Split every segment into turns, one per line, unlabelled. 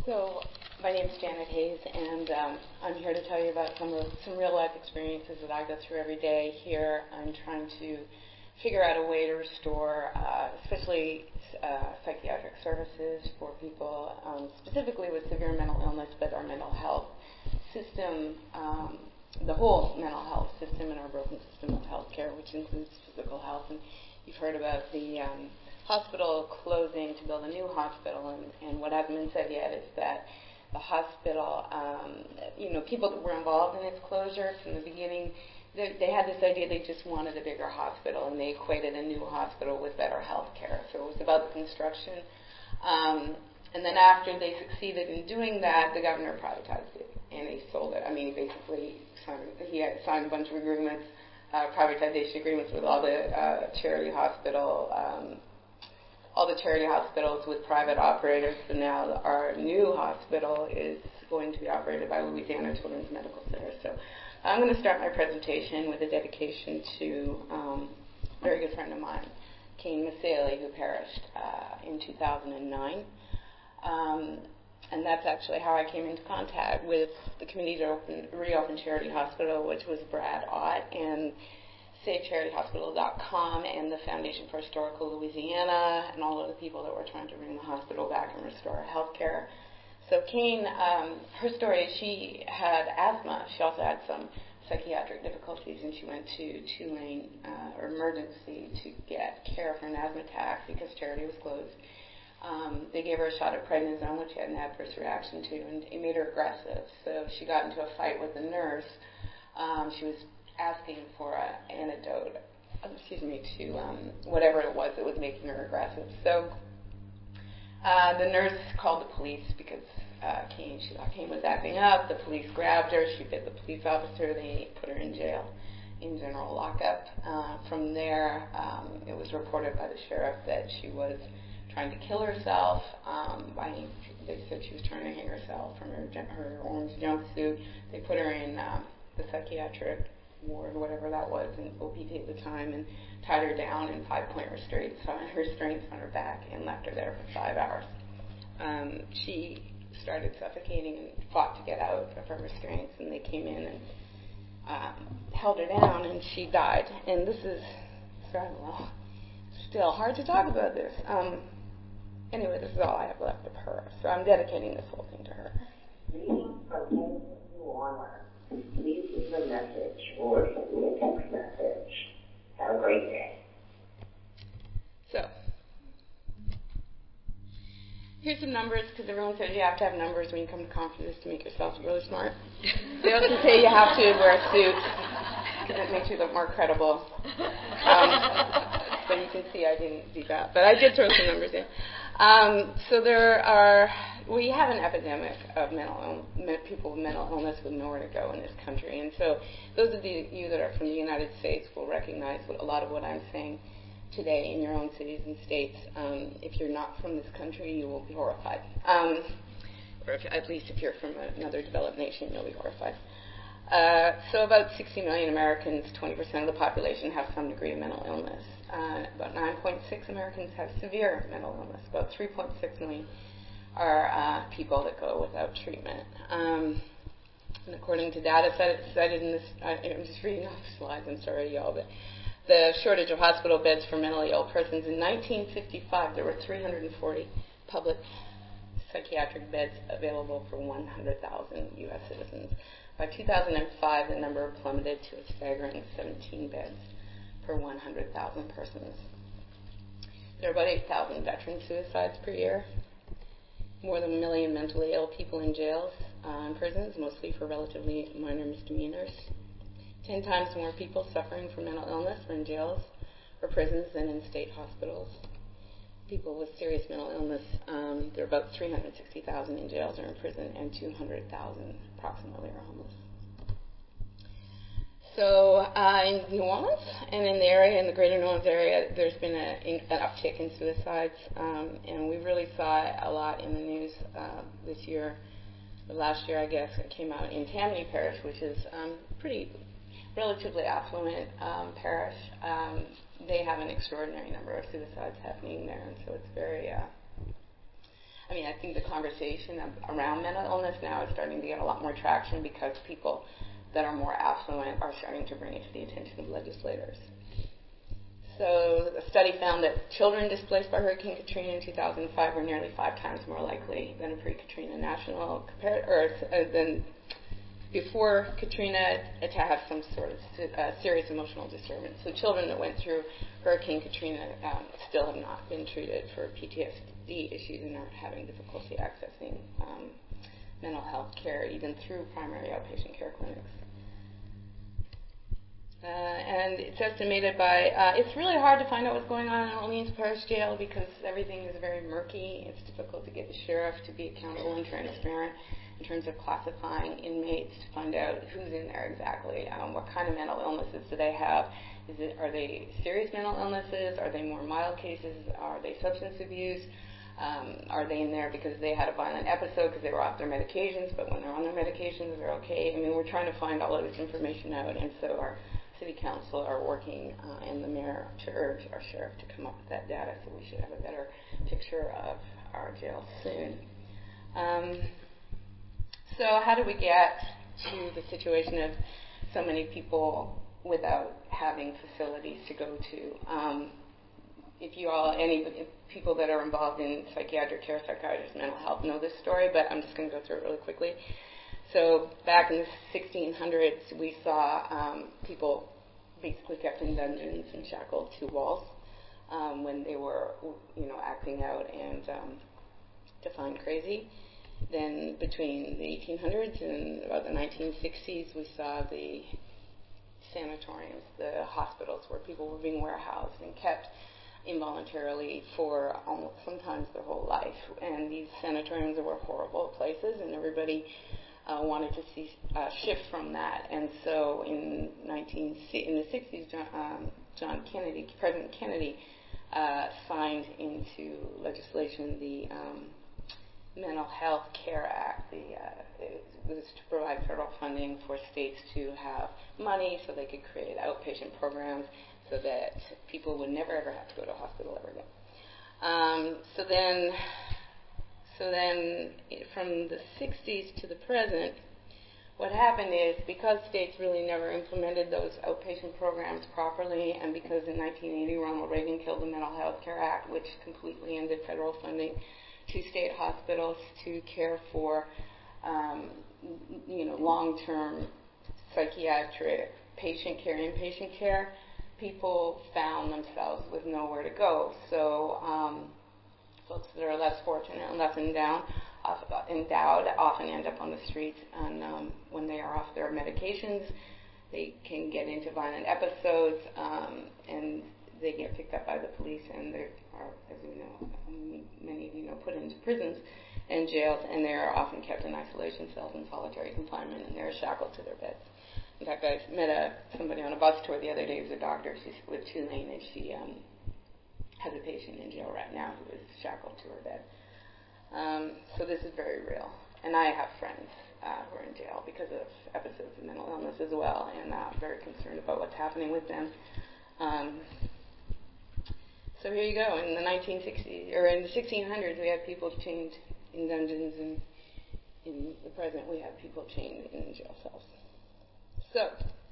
So, my name is Janet Hayes, and I'm here to tell you about some real-life experiences that I go through every day here. I'm trying to figure out a way to restore, especially psychiatric services for people, specifically with severe mental illness, but our mental health system, the whole mental health system and our broken system of healthcare, which includes physical health. And you've heard about the hospital closing to build a new hospital, and what hasn't been said yet is that the hospital, people that were involved in its closure from the beginning, they had this idea they just wanted a bigger hospital, and they equated a new hospital with better health care. So it was about the construction. And then after they succeeded in doing that, the governor privatized it, and he sold it. I mean, he had signed a bunch of agreements, privatization agreements with all the charity hospitals with private operators. So now our new hospital is going to be operated by Louisiana Children's Medical Center. So I'm going to start my presentation with a dedication to a very good friend of mine, Cain Miceli, who perished in 2009. And that's actually how I came into contact with the Committee to Reopen Charity Hospital, which was Brad Ott and SaveCharityHospital.com and the Foundation for Historical Louisiana and all of the people that were trying to bring the hospital back and restore health care. So Cain, her story is she had asthma. She also had some psychiatric difficulties, and she went to Tulane emergency to get care for an asthma attack because Charity was closed. They gave her a shot of prednisone, which she had an adverse reaction to, and it made her aggressive. So she got into a fight with the nurse. She was asking for an antidote, to whatever it was that was making her aggressive. So the nurse called the police because she thought Cain was acting up. The police grabbed her. She bit the police officer. They put her in jail, in general lockup. From there, it was reported by the sheriff that she was trying to kill herself. They said she was trying to hang herself from her orange jumpsuit. They put her in the psychiatric ward, whatever that was, in OPT at the time, and tied her down in 5-point restraints on her back and left her there for 5 hours. She started suffocating and fought to get out of her restraints, and they came in and held her down, and she died. And this is, still hard to talk about this. Anyway, this is all I have left of her, so I'm dedicating this whole thing to her.
Reading from New Orleans. Please leave a message or send me a text message. Have a great day.
So, here's some numbers, because everyone says you have to have numbers when you come to conferences to make yourself really smart. They also say you have to wear a suit, because it makes you look more credible. But you can see I didn't do that. But I did throw some numbers in. We have an epidemic of people with mental illness with nowhere to go in this country. And so those of you that are from the United States will recognize a lot of what I'm saying today in your own cities and states. If you're not from this country, you will be horrified. Or at least if you're from another developed nation, you'll be horrified. So about 60 million Americans, 20% of the population, have some degree of mental illness. About 9.6 Americans have severe mental illness. About 3.6 million are people that go without treatment. And according to data cited in this, I'm just reading off the slides, I'm sorry, y'all, but the shortage of hospital beds for mentally ill persons. In 1955, there were 340 public psychiatric beds available for 100,000 U.S. citizens. By 2005, the number plummeted to a staggering 17 beds per 100,000 persons. There are about 8,000 veteran suicides per year. More than 1 million mentally ill people in jails and prisons, mostly for relatively minor misdemeanors. 10 times more people suffering from mental illness are in jails or prisons than in state hospitals. People with serious mental illness, there are about 360,000 in jails or in prison, and 200,000 approximately are homeless. So in New Orleans and in the area, in the greater New Orleans area, there's been an uptick in suicides, and we really saw it a lot in the news this year. Last year, I guess, it came out in Tammany Parish, which is pretty relatively affluent parish. They have an extraordinary number of suicides happening there, and so it's very I mean, I think the conversation around mental illness now is starting to get a lot more traction because people that are more affluent are starting to bring it to the attention of legislators. So a study found that children displaced by Hurricane Katrina in 2005 were nearly 5 times more likely than a pre-Katrina national than before Katrina to have some sort of serious emotional disturbance. So children that went through Hurricane Katrina still have not been treated for PTSD issues and are having difficulty accessing mental health care, even through primary outpatient care clinics. And it's estimated by, it's really hard to find out what's going on in Orleans Parish Jail because everything is very murky. It's difficult to get the sheriff to be accountable and transparent in terms of classifying inmates to find out who's in there exactly, what kind of mental illnesses do they have. Are they serious mental illnesses? Are they more mild cases? Are they substance abuse? Are they in there because they had a violent episode because they were off their medications, but when they're on their medications, they're okay? I mean, we're trying to find all of this information out, and so our City Council are working, and the mayor to urge our sheriff to come up with that data, so we should have a better picture of our jail soon. So how do we get to the situation of so many people without having facilities to go to? If people that are involved in psychiatric care, psychiatrists, mental health know this story, but I'm just going to go through it really quickly. So back in the 1600s, we saw people basically kept in dungeons and shackled to walls when they were, acting out and defined crazy. Then between the 1800s and about the 1960s, we saw the sanatoriums, the hospitals where people were being warehoused and kept involuntarily for almost sometimes their whole life. And these sanatoriums were horrible places, and everybody wanted to see shift from that. And so in the 60s, John Kennedy, President Kennedy, signed into legislation the Mental Health Care Act. It was to provide federal funding for states to have money so they could create outpatient programs so that people would never ever have to go to a hospital ever again. So then from the 60s to the present, what happened is because states really never implemented those outpatient programs properly, and because in 1980 Ronald Reagan killed the Mental Health Care Act, which completely ended federal funding to state hospitals to care for long-term psychiatric patient care, inpatient care, people found themselves with nowhere to go. So folks that are less fortunate and less endowed often end up on the streets, and when they are off their medications, they can get into violent episodes, and they get picked up by the police, and they are, as we know, many of you know, put into prisons and jails, and they are often kept in isolation cells in solitary confinement, and they're shackled to their beds. In fact, I met somebody on a bus tour the other day who's a doctor. She's with Tulane, and she has a patient in jail right now who is shackled to her bed. So this is very real. And I have friends who are in jail because of episodes of mental illness as well, and I'm very concerned about what's happening with them. So here you go. In the 1960s, or in the 1600s, we had people chained in dungeons, and in the present, we have people chained in jail cells. So,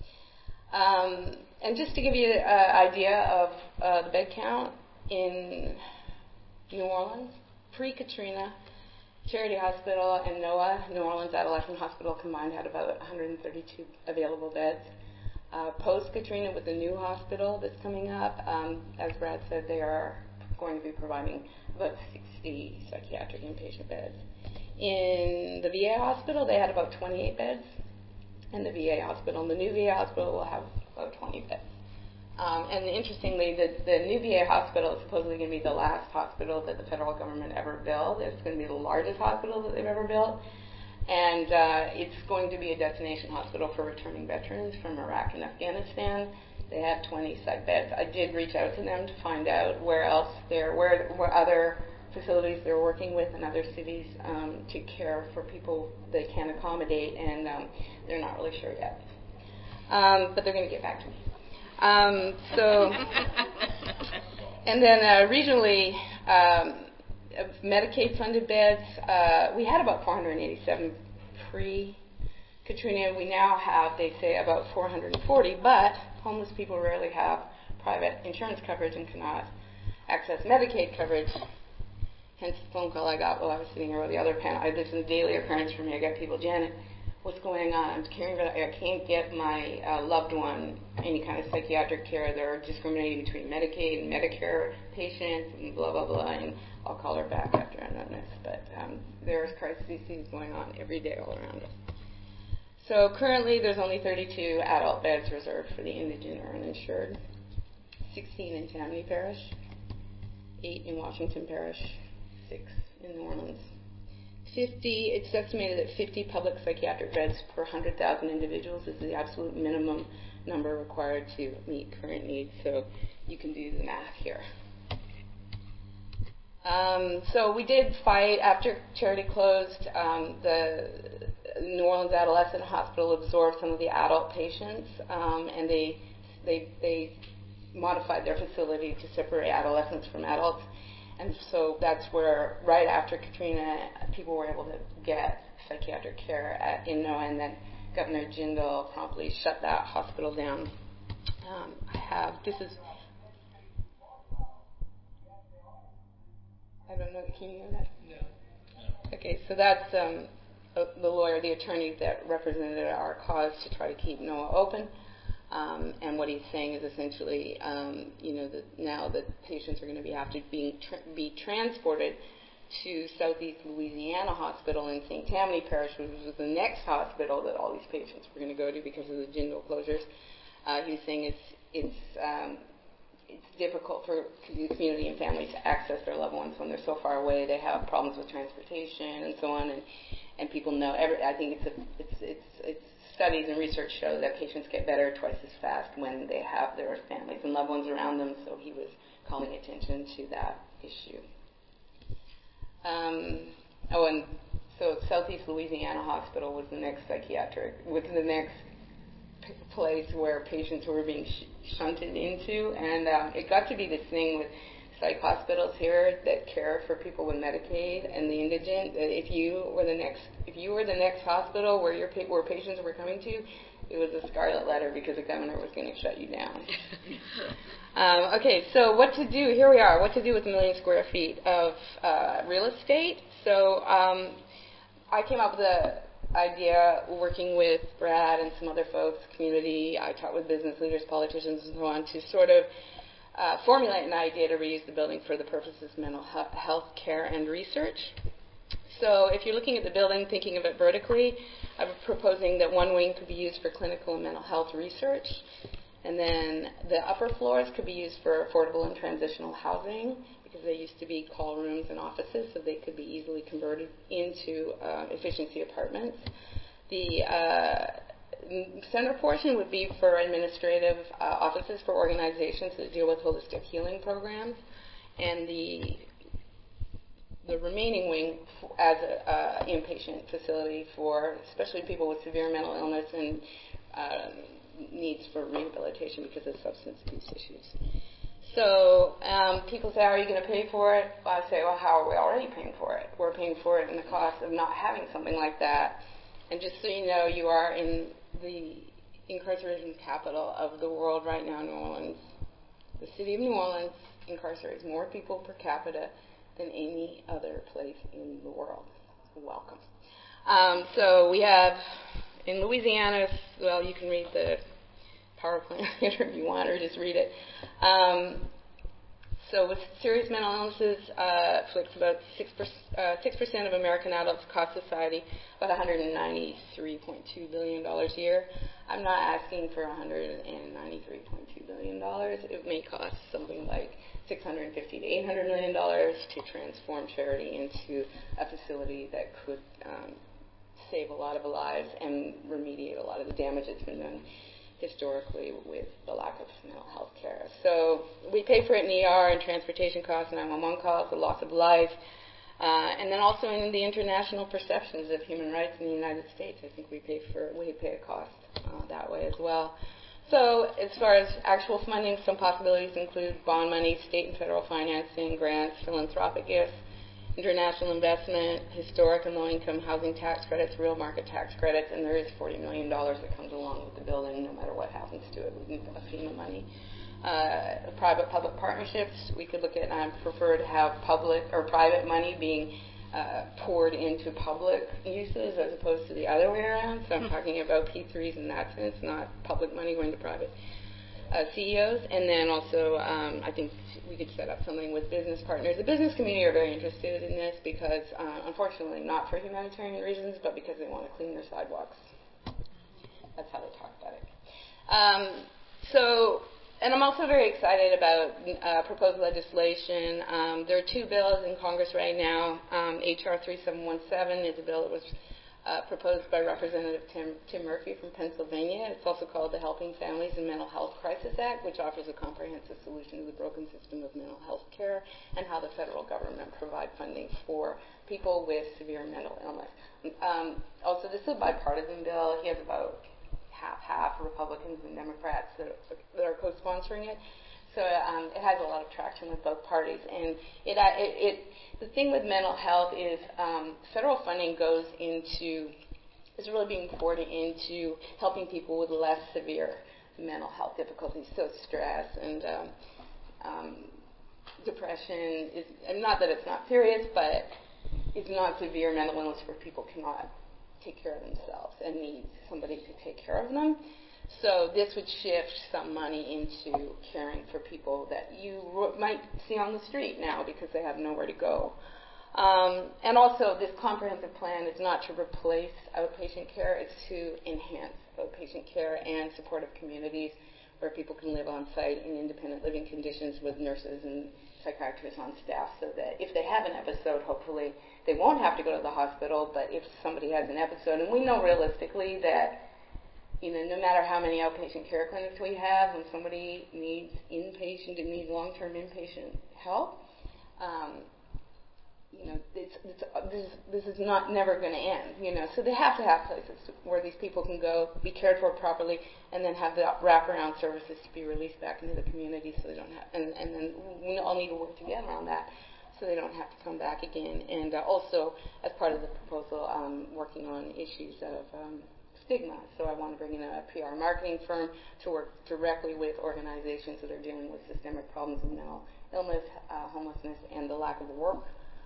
and just to give you an idea of the bed count in New Orleans, pre-Katrina, Charity Hospital and NOAA, New Orleans Adolescent Hospital combined, had about 132 available beds. Post-Katrina, with the new hospital that's coming up, as Brad said, they are going to be providing about 60 psychiatric inpatient beds. In the VA hospital, they had about 28 beds. In the VA hospital, and the new VA hospital will have about 20 beds. And interestingly, the new VA hospital is supposedly going to be the last hospital that the federal government ever built. It's going to be the largest hospital that they've ever built. And it's going to be a destination hospital for returning veterans from Iraq and Afghanistan. They have 20 psych beds. I did reach out to them to find out where other facilities they're working with in other cities to care for people they can accommodate, and they're not really sure yet. But they're going to get back to me. And then regionally, Medicaid-funded beds, we had about 487 pre-Katrina. We now have, they say, about 440, but homeless people rarely have private insurance coverage and cannot access Medicaid coverage. Hence the phone call I got while I was sitting here with the other panel. This is a daily occurrence for me. I got people, Janet, what's going on? I'm caring about, I can't get my loved one any kind of psychiatric care. They're discriminating between Medicaid and Medicare patients and blah, blah, blah. And I'll call her back after I'm done this. But there's crises going on every day all around us. So currently there's only 32 adult beds reserved for the indigent or uninsured, 16 in Tammany Parish, 8 in Washington Parish, 6 in New Orleans. It's estimated that 50 public psychiatric beds per 100,000 individuals is the absolute minimum number required to meet current needs. So you can do the math here. So we did fight after Charity closed. The New Orleans Adolescent Hospital absorbed some of the adult patients, and they modified their facility to separate adolescents from adults. And so that's where, right after Katrina, people were able to get psychiatric care in NOAA, and then Governor Jindal promptly shut that hospital down. I don't know, can you hear that? No. Okay, so that's the attorney that represented our cause to try to keep NOAA open. And what he's saying is essentially, that now the patients are going to have to be transported to Southeast Louisiana Hospital in St. Tammany Parish, which was the next hospital that all these patients were going to go to because of the Jindal closures. He's saying it's difficult for the community and families to access their loved ones when they're so far away. They have problems with transportation and so on, and people know. I think it's studies and research show that patients get better twice as fast when they have their families and loved ones around them. So he was calling attention to that issue. And so Southeast Louisiana Hospital was the next place where patients were being shunted into, and it got to be this thing with psych hospitals here that care for people with Medicaid and the indigent. That if you were the next hospital where patients were coming to, it was a scarlet letter because the governor was going to shut you down. Okay, so what to do? Here we are. What to do with 1 million square feet of real estate? So I came up with the idea, working with Brad and some other folks, community. I talked with business leaders, politicians, and so on, to sort of formulate an idea to reuse the building for the purposes of mental health care and research. So if you're looking at the building, thinking of it vertically, I'm proposing that one wing could be used for clinical and mental health research, and then the upper floors could be used for affordable and transitional housing, because they used to be call rooms and offices, so they could be easily converted into efficiency apartments. The center portion would be for administrative offices for organizations that deal with holistic healing programs, and the remaining wing as an inpatient facility for especially people with severe mental illness and needs for rehabilitation because of substance abuse issues. So people say, how are you going to pay for it? Well, I say, well, how are we already paying for it? We're paying for it in the cost of not having something like that. And just so you know, you are in the incarceration capital of the world right now, New Orleans. The city of New Orleans incarcerates more people per capita than any other place in the world. Welcome. So we have in Louisiana, well, you can read the PowerPoint if you want, or just read it. So with serious mental illnesses, afflicts about 6% of American adults, cost society about $193.2 billion a year. I'm not asking for $193.2 billion. It may cost something like $650 to $800 million to transform charity into a facility that could save a lot of lives and remediate a lot of the damage that's been done historically with the lack of mental health care. So we pay for it in ER and transportation costs, 911 calls, the loss of life, and then also in the international perceptions of human rights in the United States. I think we pay a cost that way as well. So as far as actual funding, some possibilities include bond money, state and federal financing, grants, philanthropic gifts, international investment, historic and low-income housing tax credits, real market tax credits, and there is $40 million that comes along with the building no matter what happens to it. We need FEMA money. Private-public partnerships, we could look at, I prefer to have public or private money being poured into public uses as opposed to the other way around. So I'm talking about P3s in that sense, not public money going to private CEOs. And then also I think we could set up something with business partners. The business community are very interested in this because, unfortunately, not for humanitarian reasons, but because they want to clean their sidewalks. That's how they talk about it. And I'm also very excited about proposed legislation. There are two bills in Congress right now. H.R. 3717 is a bill that was proposed by Representative Tim Murphy from Pennsylvania. It's also called the Helping Families in Mental Health Crisis Act, which offers a comprehensive solution to the broken system of mental health care and how the federal government provide funding for people with severe mental illness. Also, this is a bipartisan bill. He has about half Republicans and Democrats that are co-sponsoring it. So it has a lot of traction with both parties. And the thing with mental health is federal funding is really being poured into helping people with less severe mental health difficulties. So stress and depression is, and not that it's not serious, but it's not severe mental illness where people cannot take care of themselves and need somebody to take care of them. So this would shift some money into caring for people that you might see on the street now because they have nowhere to go. And also, this comprehensive plan is not to replace outpatient care, it's to enhance outpatient care and supportive communities where people can live on site in independent living conditions with nurses and psychiatrists on staff, so that if they have an episode, hopefully they won't have to go to the hospital. But if somebody has an episode, and we know realistically that, you know, no matter how many outpatient care clinics we have, when somebody needs long-term inpatient help, you know, this is never going to end. You know, so they have to have places where these people can go, be cared for properly, and then have the wraparound services to be released back into the community, so they don't have. And then we all need to work together on that, so they don't have to come back again. And also, as part of the proposal, working on issues of stigma. So I want to bring in a PR marketing firm to work directly with organizations that are dealing with systemic problems of mental illness, homelessness, and the lack of work,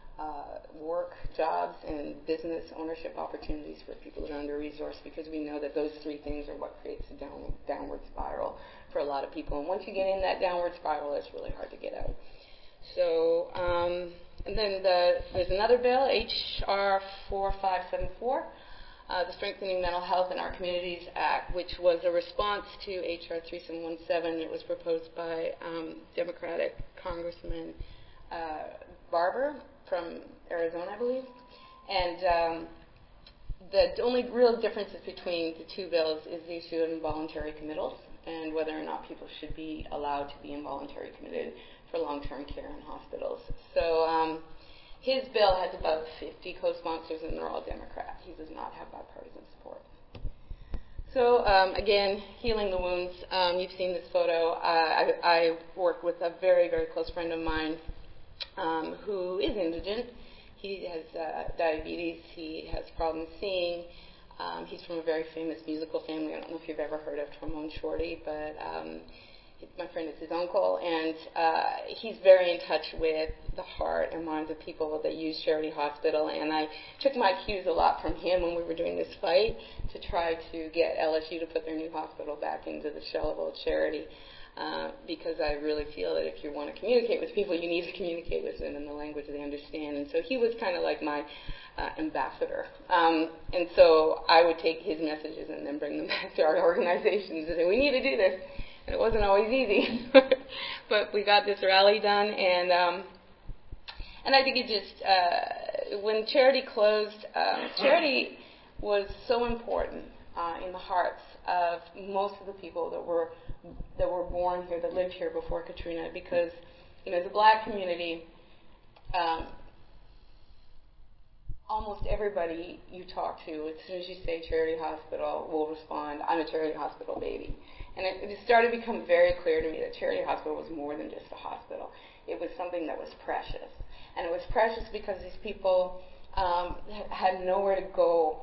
jobs, and business ownership opportunities for people that are under-resourced, because we know that those three things are what creates a downward spiral for a lot of people. And once you get in that downward spiral, it's really hard to get out. So, and then there's another bill, H.R. 4574, the Strengthening Mental Health in Our Communities Act, which was a response to H.R. 3717. It was proposed by Democratic Congressman Barber from Arizona, I believe. And the only real differences between the two bills is the issue of involuntary committals and whether or not people should be allowed to be involuntary committed for long-term care in hospitals. So his bill has about 50 co-sponsors, and they're all Democrat. He does not have bipartisan support. So, again, healing the wounds. You've seen this photo. I work with a very, very close friend of mine who is indigent. He has diabetes. He has problems seeing. He's from a very famous musical family. I don't know if you've ever heard of Tremont Shorty, but my friend is his uncle, and he's very in touch with the heart and minds of people that use Charity Hospital. And I took my cues a lot from him when we were doing this fight to try to get LSU to put their new hospital back into the shell of old Charity. Because I really feel that if you want to communicate with people, you need to communicate with them in the language they understand. And so he was kind of like my ambassador. And so I would take his messages and then bring them back to our organizations and say, we need to do this. And it wasn't always easy. But we got this rally done. And I think it just, when Charity closed, Charity was so important in the hearts of most of the people that were born here, that lived here before Katrina, because, you know, the black community, almost everybody you talk to, as soon as you say Charity Hospital, will respond, I'm a Charity Hospital baby. And it started to become very clear to me that Charity Hospital was more than just a hospital. It was something that was precious. And it was precious because these people had nowhere to go.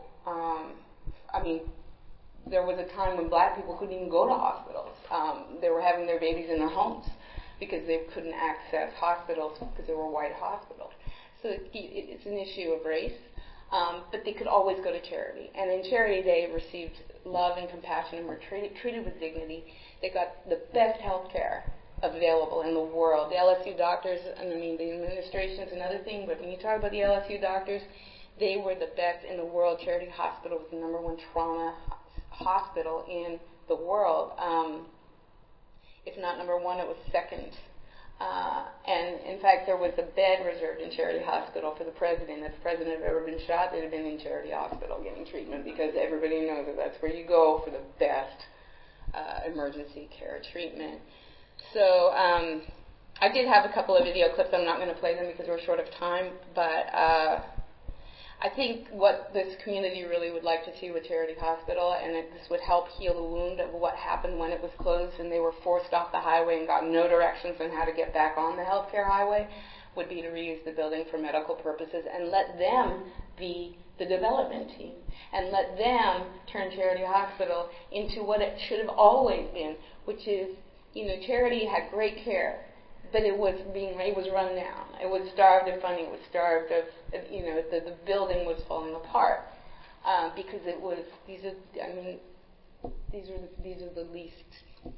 There was a time when black people couldn't even go to hospitals. They were having their babies in their homes because they couldn't access hospitals because they were white hospitals. So it's an issue of race. But they could always go to charity. And in charity, they received love and compassion and were treated with dignity. They got the best health care available in the world. The LSU doctors, the administration's another thing, but when you talk about the LSU doctors, they were the best in the world. Charity Hospital was the #1 trauma hospital in the world. If not #1, it was second. And in fact, there was a bed reserved in Charity Hospital for the president. If the president had ever been shot, they'd have been in Charity Hospital getting treatment because everybody knows that that's where you go for the best emergency care treatment. So I did have a couple of video clips. I'm not going to play them because we're short of time, but I think what this community really would like to see with Charity Hospital, and this would help heal the wound of what happened when it was closed and they were forced off the highway and got no directions on how to get back on the healthcare highway, would be to reuse the building for medical purposes and let them be the development team and let them turn Charity Hospital into what it should have always been, which is, Charity had great care, but it was run down. It was starved of funding. It was starved of, the building was falling apart because it was. These are the least.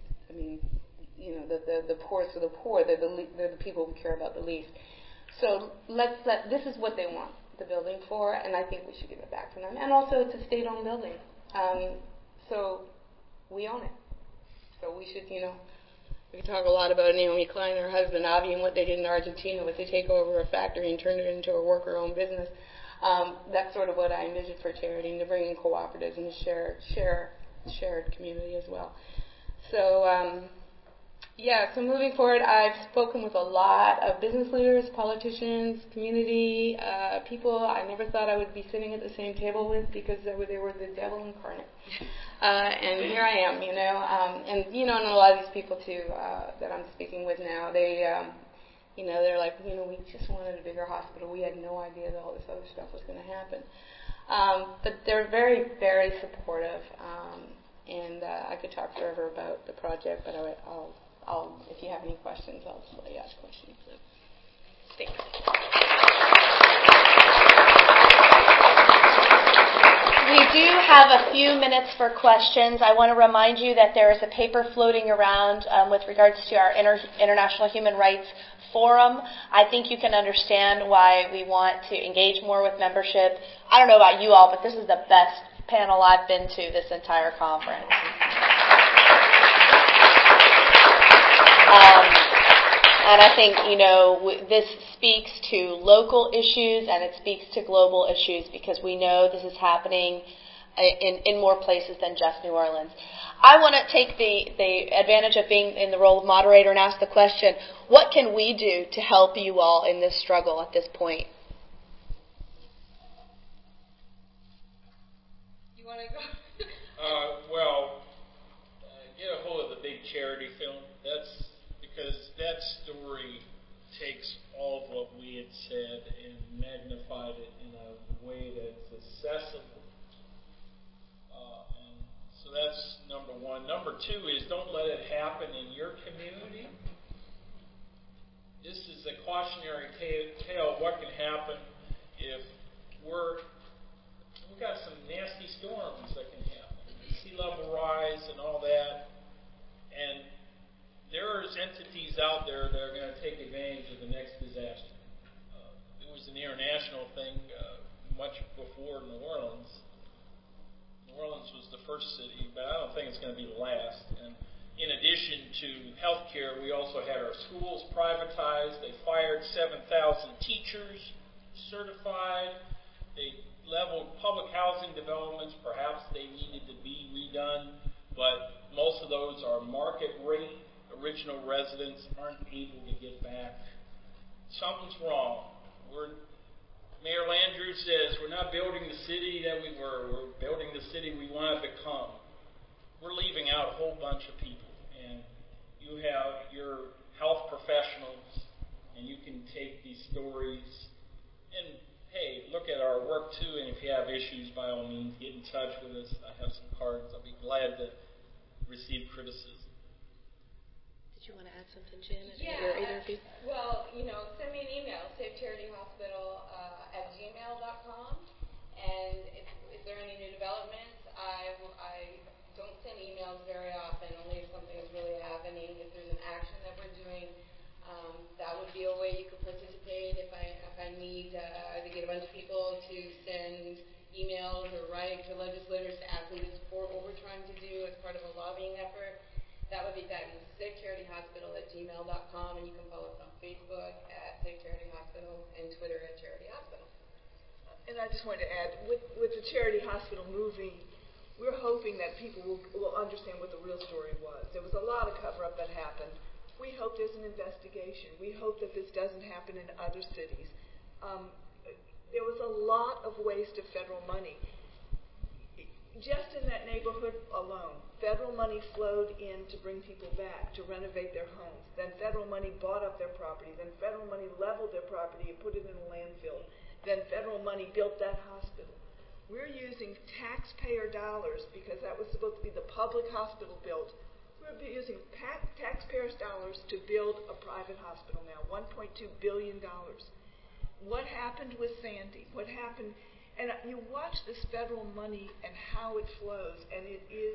The poorest of the poor. They're the people we care about the least. So this is what they want the building for, and I think we should give it back to them. And also, it's a state-owned building, so we own it. So we should, We talk a lot about Naomi Klein and her husband Avi and what they did in Argentina was to take over a factory and turn it into a worker-owned business. That's sort of what I envisioned for charity, and to bring in cooperatives and shared community as well. So, so moving forward, I've spoken with a lot of business leaders, politicians, community people I never thought I would be sitting at the same table with because they were the devil incarnate. And here I am, and a lot of these people too that I'm speaking with now, they're like, we just wanted a bigger hospital. We had no idea that all this other stuff was going to happen. But they're very, very supportive, and I could talk forever about the project, but I'll if you have any questions, I'll just let you ask questions. So, thanks.
We do have a few minutes for questions. I want to remind you that there is a paper floating around with regards to our International Human Rights Forum. I think you can understand why we want to engage more with membership. I don't know about you all, but this is the best panel I've been to this entire conference. And I think, this speaks to local issues and it speaks to global issues because we know this is happening in more places than just New Orleans. I want to take the advantage of being in the role of moderator and ask the question, what can we do to help you all in this struggle at this point?
You want to go?
Get a hold of the big charity film. Because that story takes all of what we had said and magnified it in a way that's accessible. And so that's number one. Number two is don't let it happen in your community. This is a cautionary tale of what can happen if we've got some nasty storms that can happen. Sea level rise and all that. And there's entities out there that are going to take advantage of the next disaster. It was an international thing much before New Orleans. New Orleans was the first city, but I don't think it's going to be the last. And in addition to healthcare, we also had our schools privatized. They fired 7,000 teachers, certified. They leveled public housing developments. Perhaps they needed to be redone, but most of those are market rate. Original residents aren't able to get back. Something's wrong. Mayor Landrieu says we're not building the city that we were. We're building the city we want to become. we're leaving out a whole bunch of people. And you have your health professionals, and you can take these stories and, hey, look at our work too, and if you have issues, by all means, get in touch with us. I have some cards. I'll be glad to receive criticism.
Did you want to add something, Janet?
Yeah.
Either of you?
Well, send me an email, savecharityhospital@gmail.com. And if there are any new developments, I don't send emails very often, only if something is really happening. If there's an action that we're doing, that would be a way you could participate. If I need to get a bunch of people to send emails or write to legislators to ask them to support what we're trying to do as part of a lobbying effort, that would be fabulous. SafeCharityHospital@gmail.com, and you can follow us on Facebook at Safe Charity Hospital and Twitter at Charity Hospital.
And I just wanted to add, with the Charity Hospital movie, we're hoping that people will understand what the real story was. There was a lot of cover-up that happened. We hope there's an investigation. We hope that this doesn't happen in other cities. There was a lot of waste of federal money. Just in that neighborhood alone, federal money flowed in to bring people back, to renovate their homes. Then federal money bought up their property. Then federal money leveled their property and put it in a landfill. Then federal money built that hospital. We're using taxpayer dollars, because that was supposed to be the public hospital built. We're using taxpayers' dollars to build a private hospital now, $1.2 billion. What happened with Sandy? What happened? And you watch this federal money and how it flows, and it is,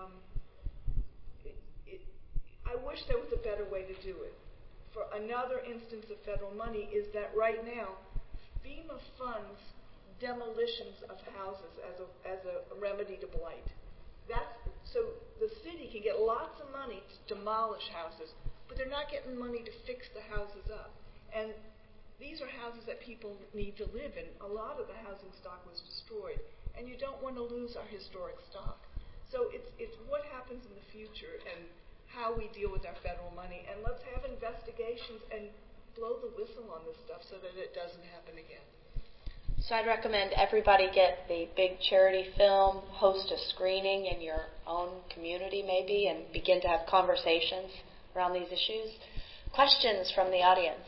I wish there was a better way to do it. For another instance of federal money is that right now, FEMA funds demolitions of houses as a remedy to blight. So the city can get lots of money to demolish houses, but they're not getting money to fix the houses up. And these are houses that people need to live in. A lot of the housing stock was destroyed, and you don't want to lose our historic stock. So it's what happens in the future and how we deal with our federal money. And let's have investigations and blow the whistle on this stuff so that it doesn't happen again.
So I'd recommend everybody get the big charity film, host a screening in your own community maybe, and begin to have conversations around these issues. Questions from the audience?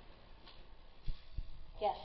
Yes.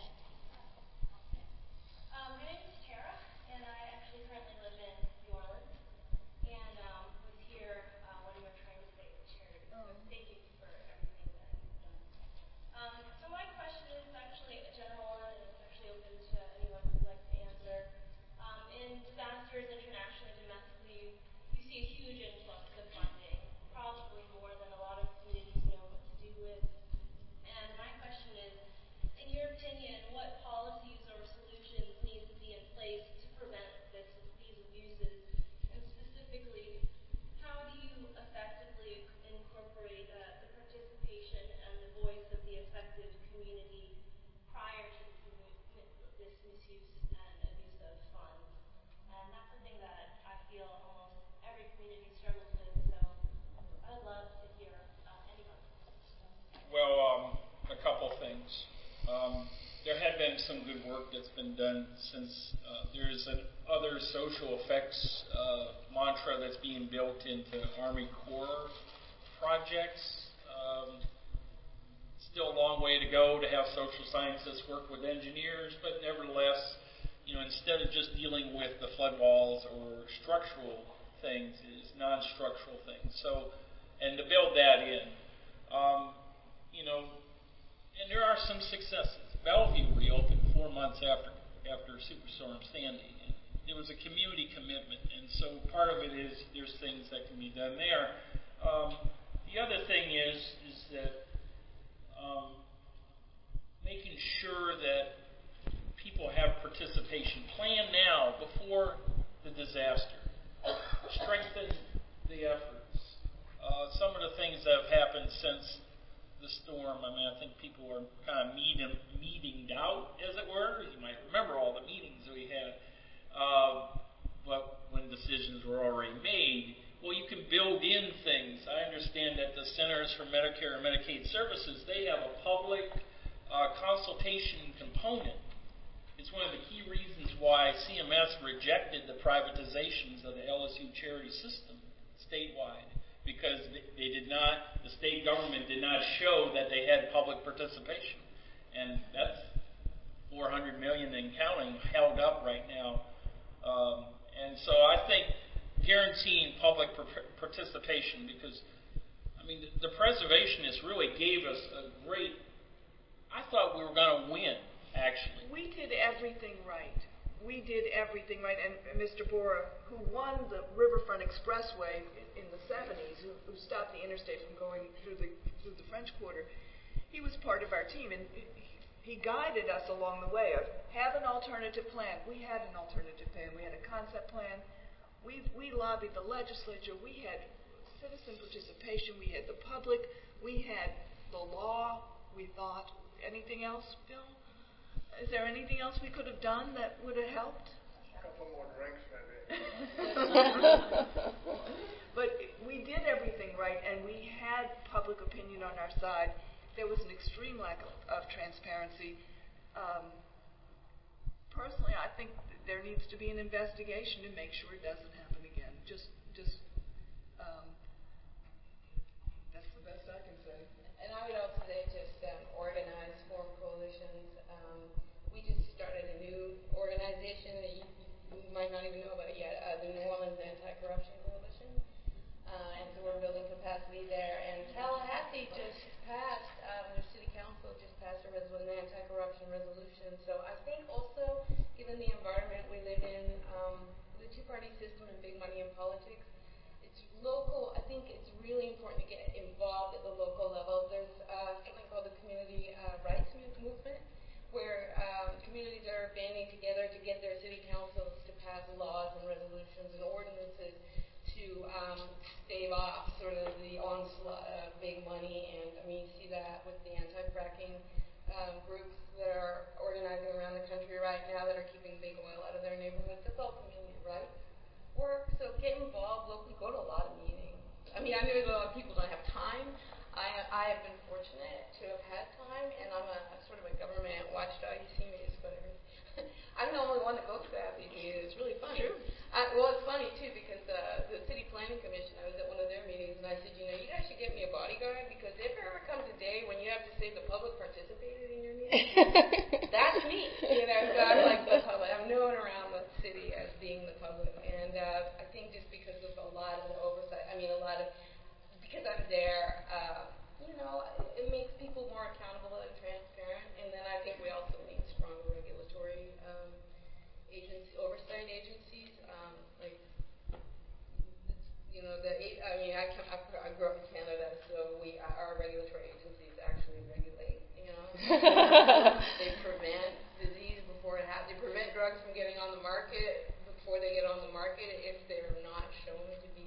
My name is Tara, and I actually currently live in New Orleans, and was here when we were trying to save the charity. So thank you for everything that you've done. So my question is actually a general one, and it's actually open to anyone who'd like to answer. In disasters internationally, domestically, you see a huge influx of funding, probably more than a lot of communities know what to do with. And my question is, in your opinion, what policies or solutions need to be in place to prevent these abuses? And specifically, how do you effectively incorporate the participation and the voice of the affected community prior to this misuse and abuse of funds? And that's something that I feel almost every community struggles with, so I would love to hear anyone.
Well, a couple things. There had been some good work that's been done since there's an other social effects mantra that's being built into Army Corps projects. Still a long way to go to have social scientists work with engineers, but nevertheless, instead of just dealing with the flood walls or structural things, is non-structural things. So, and to build that in, and there are some successes. Bellevue reopened 4 months after Superstorm Sandy. And there was a community commitment, and so part of it is there's things that can be done there. The other thing is that making sure that people have participation. Plan now before the disaster. Strengthen the efforts. Some of the things that have happened since the storm, I think people are kind of meetinged out, as it were. You might remember all the meetings we had. But when decisions were already made, well, you can build in things. I understand that the Centers for Medicare and Medicaid Services, they have a public consultation component. It's one of the key reasons why CMS rejected the privatizations of the LSU charity system. statewide because the state government did not show that they had public participation. And that's $400 million and counting held up right now. And so I think guaranteeing public participation, because I mean the preservationists really gave us a great. I thought we were going to win. Actually,
we did everything right. We did everything right. And Mr. Bora, who won the Riverfront Expressway in the 70s, who stopped the interstate from going through the French Quarter, he was part of our team, and he guided us along the way of have an alternative plan. We had an alternative plan. We had a concept plan. We lobbied the legislature. We had citizen participation. We had the public. We had the law. We thought. Anything else, Bill? Is there anything else we could have done that would have helped?
A couple more drinks, maybe.
But we did everything right, and we had public opinion on our side. There was an extreme lack of transparency. Personally, I think there needs to be an investigation to make sure it doesn't happen again. That's the best I can say.
And I would also say just organize, form coalitions. We just started a new organization that you might not even know about yet, the New Orleans Anti-Corruption Coalition. And so we're building capacity there. And Tallahassee just passed, the city council just passed an anti-corruption resolution. So I think also, given the environment we live in, the two-party system and big money in politics, it's local. I think it's really important to get involved at the local level. There's something called the community rights movement, where communities are banding together to get their city councils to pass laws and resolutions and ordinances to stave off sort of the onslaught of big money. And I mean, you see that with the anti-fracking groups that are organizing around the country right now that are keeping big oil out of their neighborhoods. That's all community rights work. So get involved locally. Go to a lot of meetings. I mean, I know a lot of people don't have time. I have been fortunate to have had time, and I'm a sort of a government watchdog. You see me just whatever. I'm the only one that goes to that these days. It's really funny.
True.
Well, it's funny too because the City Planning Commission, I was at one of their meetings, and I said, you guys should get me a bodyguard because if there ever comes a day when you have to say the public participated in your meeting, that's me. So I'm like the public. I'm known around the city as being the public, and I think just because of a lot of the oversight, because I'm there, it makes people more accountable and transparent. And then I think we also need stronger regulatory oversight agencies. I grew up in Canada, so our regulatory agencies actually regulate. They prevent disease before it happens. They prevent drugs from getting on the market before they get on the market if they're not shown to be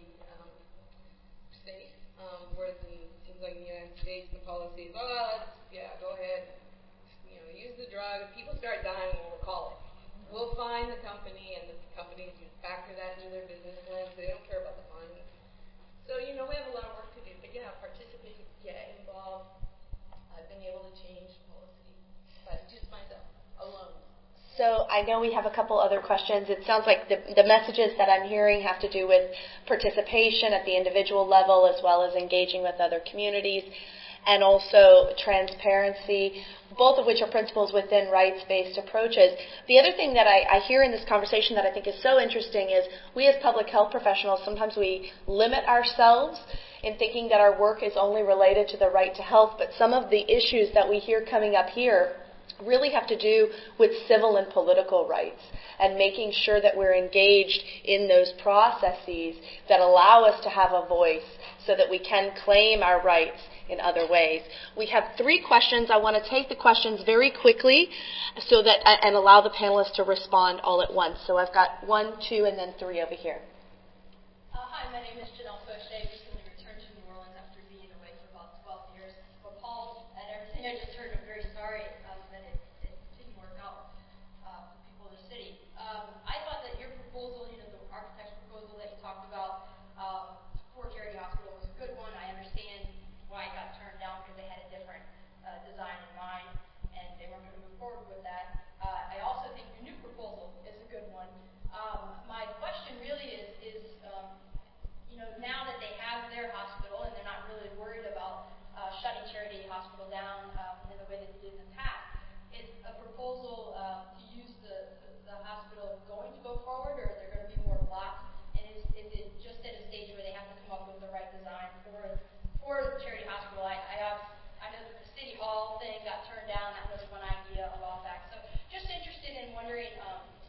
safe. Whereas it seems like in the United States, the policy is, go ahead, use the drug. If people start dying, we'll recall it. We'll find the company, and the companies factor that into their business plans. They don't care about the fines. So, we have a lot of work to do. But, participate, get involved. I've been able to change policy, but just myself, alone.
So I know we have a couple other questions. It sounds like the messages that I'm hearing have to do with participation at the individual level as well as engaging with other communities and also transparency, both of which are principles within rights-based approaches. The other thing that I hear in this conversation that I think is so interesting is we as public health professionals, sometimes we limit ourselves in thinking that our work is only related to the right to health, but some of the issues that we hear coming up here really have to do with civil and political rights and making sure that we're engaged in those processes that allow us to have a voice so that we can claim our rights in other ways. We have 3 questions. I want to take the questions very quickly so that and allow the panelists to respond all at once. So I've got 1, 2, and then 3 over here.
Hi, my name is Janelle Fauché. Recently returned to New Orleans after being away for about 12 years. For Paul and everything I just heard, I'm very sorry that it didn't work out for people in the city. I thought that your proposal, the architect's proposal that you talked about for Charity Hospital was a good one. I understand why it got turned down because they had a different design in mind and they weren't going to move forward with that. I also think your new proposal is a good one. My question really is now that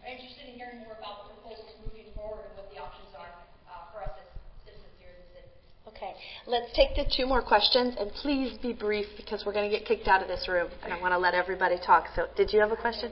are interested in hearing more about the proposals moving forward and what the options are for us as citizens here in the city.
Okay, let's take the 2 more questions, and please be brief because we're going to get kicked out of this room, and I want to let everybody talk. So, did you have a question?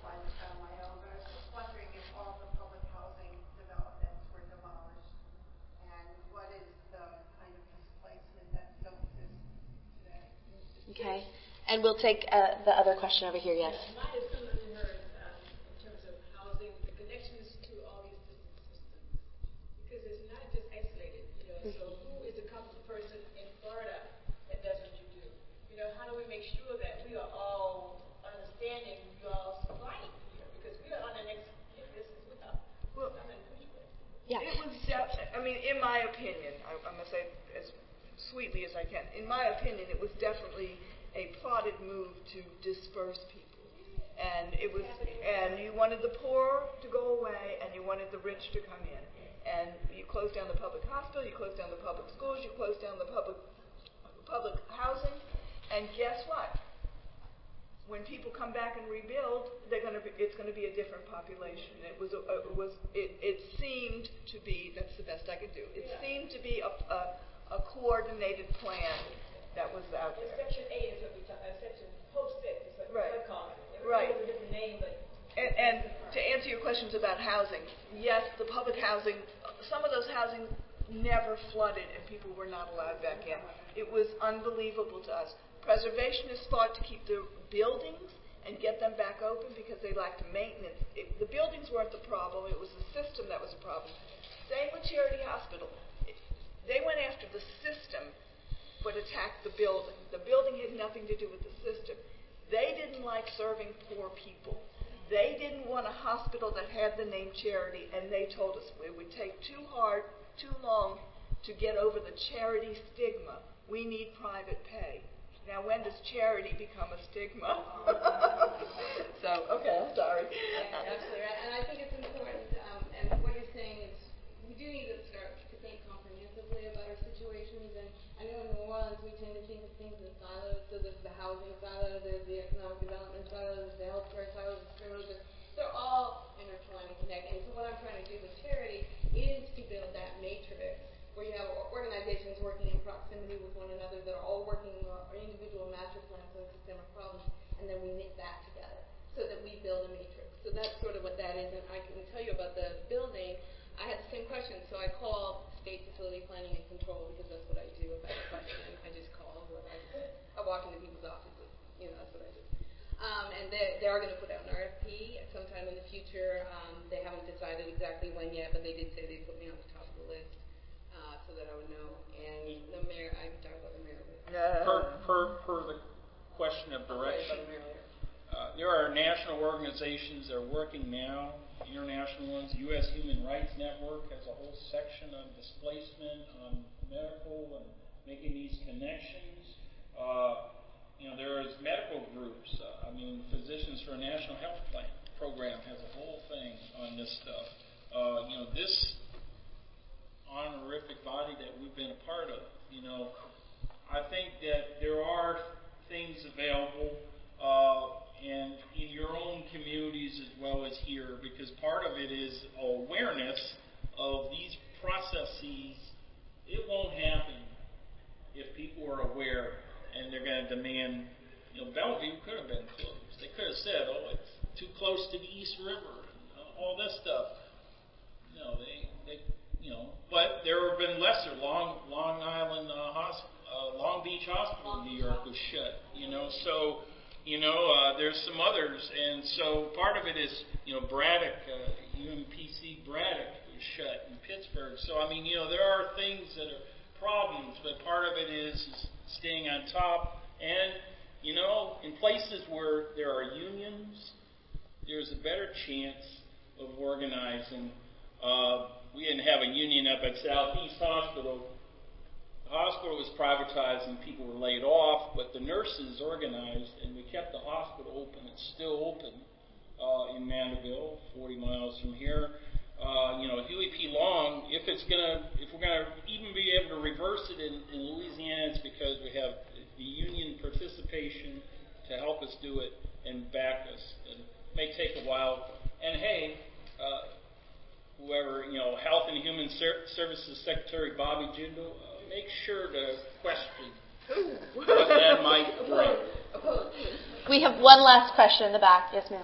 Okay, and we'll take the other question over here. Yes.
Mine is similar to hers in terms of housing, the connections to all these different systems, because it's not just isolated. So who is the competent person in Florida that does what you do? How do we make sure that we are all understanding you all supplying here, because we are on the next business with us.
Well,
yeah.
It was, in my opinion, I'm going to say as sweetly as I can. In my opinion, it was definitely a plotted move to disperse people, and you wanted the poor to go away, and you wanted the rich to come in, and you closed down the public hospital, you closed down the public schools, you closed down the public housing, and guess what? When people come back and rebuild, it's going to be a different population. It seemed to be, that's the best I could do. It seemed to be a coordinated plan that was out there.
Section 8 is what we talk about. Section Post 6 is what we call it.
Right.
It's a different name, but.
And to answer your questions about housing, yes, the public housing, some of those housing never flooded and people were not allowed back in. It was unbelievable to us. Preservationists fought to keep the buildings and get them back open because they lacked maintenance. The buildings weren't the problem. It was the system that was the problem. Same with Charity Hospital. They went after the system but attacked the building. The building had nothing to do with the system. They didn't like serving poor people. They didn't want a hospital that had the name Charity, and they told us it would take too long to get over the charity stigma. We need private pay. Now, when does charity become a stigma? Okay, I'm sorry.
Yeah, absolutely right. And I think it's important, and what you're saying is we do need to start to think comprehensively about our situations. And I know in New Orleans we tend to think of things in silos. So there's the housing silo, there's the economic development silo, there's the healthcare silo, the schools. They're all intertwined and connected. And so what I'm trying to do with charity is to build that matrix where you have organizations working in proximity with one another that are all working on individual master plans and systemic problems, and then we knit that together so that we build a matrix. So that's sort of what that is. And I can tell you about the building. I had the same question, so I called State Facility Planning and Control because that's what I do. If I have a question, I just call whoever. I walk into people's offices. That's what I do. And they are going to put out an RFP sometime in the future. They haven't decided exactly when yet, but they did say they'd put me on the top of the list so that I would know. And the mayor, I talked about the mayor.
Per the question of direction, there are national organizations that are working now, international ones. U.S. Human Rights Network has a whole section on displacement, on medical, and making these connections. There's medical groups. Physicians for a National Health Program has a whole thing on this stuff. This honorific body that we've been a part of, I think that there are things available and in your own communities as well as here, because part of it is awareness of these processes. It won't happen if people are aware and they're going to demand. Bellevue could have been closed. They could have said, it's too close to the East River and all this stuff. But there have been lesser. Long Island Long Beach Hospital in New York was shut. So there's some others, and so part of it is Braddock, UMPC Braddock was shut in Pittsburgh. So there are things that are problems, but part of it is staying on top. And in places where there are unions, there's a better chance of organizing. We didn't have a union up at Southeast Hospital. The hospital was privatized and people were laid off, but the nurses organized and we kept the hospital open. It's still open in Mandeville, 40 miles from here. Huey P. Long, if we're gonna even be able to reverse it in Louisiana, it's because we have the union participation to help us do it and back us. It may take a while. And hey, Services Secretary Bobby Jindal, make sure to question what that might bring.
We have one last question in the back. Yes, ma'am.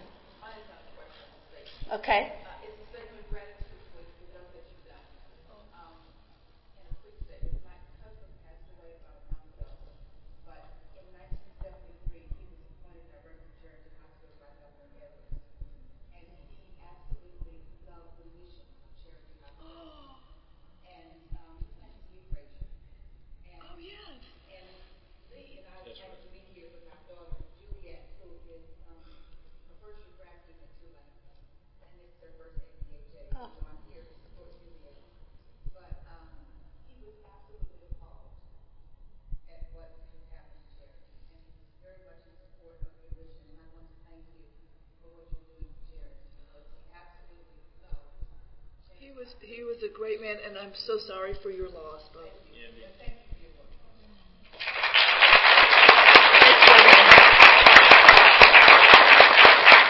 Okay.
It's a statement of gratitude for the work that you've done. And a quick statement. My husband passed away about a month ago, but in 1973, he was appointed director of Charity Hospital by Governor Edwards. And he absolutely loved the mission of Charity Hospital. And his name is Lee Frazier. And, and Lee and I was happy to be here with my daughter, Juliet, who is a first-year grad student at Tulane. And it's their first APHA. So I'm here to support Juliet. But he was absolutely appalled at what had happened to Charity. And he was very much in support of your mission. And I want to thank you for what you're doing for Charity, because he absolutely loved Charity.
He was a great man, and I'm so sorry for your loss, but